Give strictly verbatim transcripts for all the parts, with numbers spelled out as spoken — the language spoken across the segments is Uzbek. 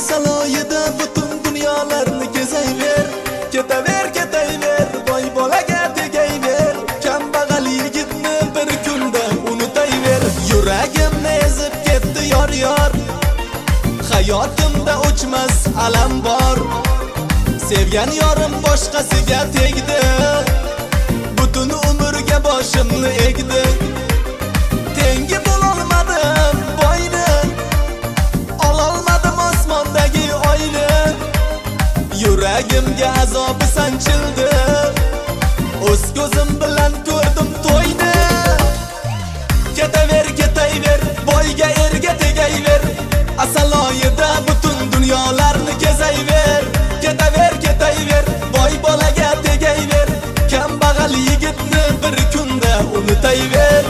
Asaloyida butun dunyolarni kezayver, ketaver ketayver, boy bolaga tegayver, kambag'al yigitni bir kunda unutayver. Yuragimni ezib ketdi yor yor, hayotimda o'chmas alam bor. Sevgan yorim boshqasiga tegdi, butun umrga boshimni egdi. Tengi bo'lolmadim boyni, ololmadim osmondagi oyni. Yuragimga azobi sanchildi, o'z ko'zim bilan ko'rdim to'yni. Ketaver ketayver, boyga erga tegayver, asaloyida butun dunyolarni kezayver. Ketaver ketayver, boy bolaga tegayver, kambag'al yigitni bir kunda unutayver.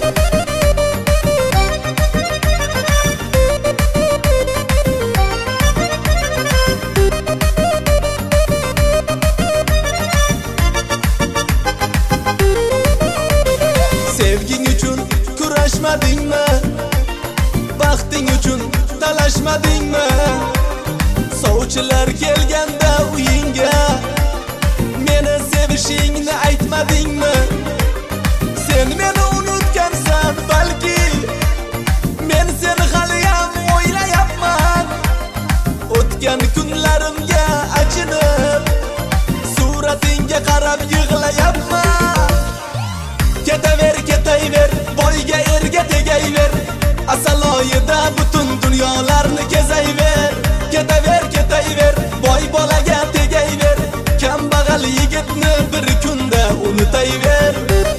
Sevging uchun kurashmadingmi? Baxting uchun talashmadingmi? Sovchilar kelganda uyingga meni sevishingni aytmadingmi? Sen meni unutgansan balki, men seni haliyam o'ylayapman. O'tgan kunlarimga achinib, suratingga qarab yig'layapman. Ketaver ketayver, boyga erga tegayver, asaloyida butun dunyolarni kezayver. Ketaver ketayver, boy bolaga tegayver, kambag'al yigitni bir kunda unutayver.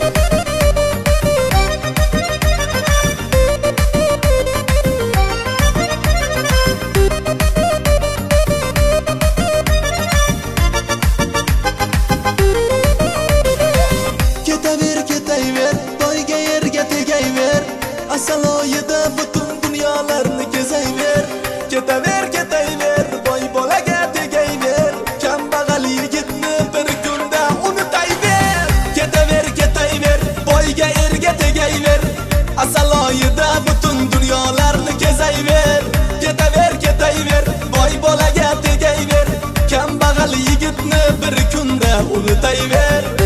Ketaver ketayver, boyga erga tegayver, asaloyida butun dunyolarni kezayver. Ketaver ketayver, boy bolaga tegayver, kambag'al yigitni bir kunda unutayver. Ketaver ketayver, boyga erga tegayver, asaloyida butun dunyolarni kezayver. Ketaver ketayver, boy bolaga tegayver, kambag'al yigitni bir kunda unutayver.